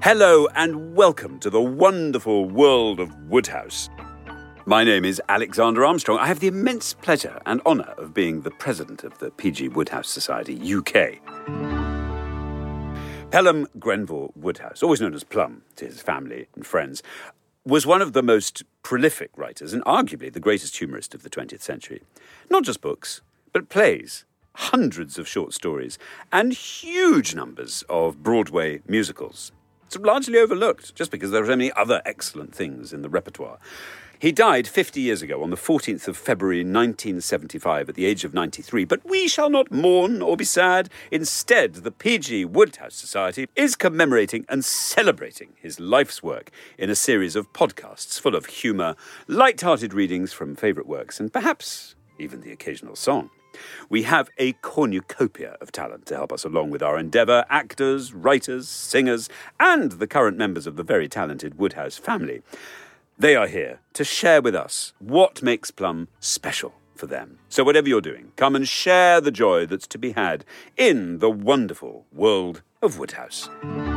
Hello and welcome to the wonderful world of Wodehouse. My name is Alexander Armstrong. I have the immense pleasure and honour of being the president of the P.G. Wodehouse Society, UK. Pelham Grenville Wodehouse, always known as Plum to his family and friends, was one of the most prolific writers and arguably the greatest humorist of the 20th century. Not just books, but plays, hundreds of short stories, and huge numbers of Broadway musicals. It's largely overlooked, just because there are so many other excellent things in the repertoire. He died 50 years ago on the 14th of February 1975 at the age of 93, but we shall not mourn or be sad. Instead, the P.G. Wodehouse Society is commemorating and celebrating his life's work in a series of podcasts full of humour, light-hearted readings from favourite works, and perhaps even the occasional song. We have a cornucopia of talent to help us along with our endeavour: actors, writers, singers, and the current members of the very talented Wodehouse family. They are here to share with us what makes Plum special for them. So whatever you're doing, come and share the joy that's to be had in the wonderful world of Wodehouse.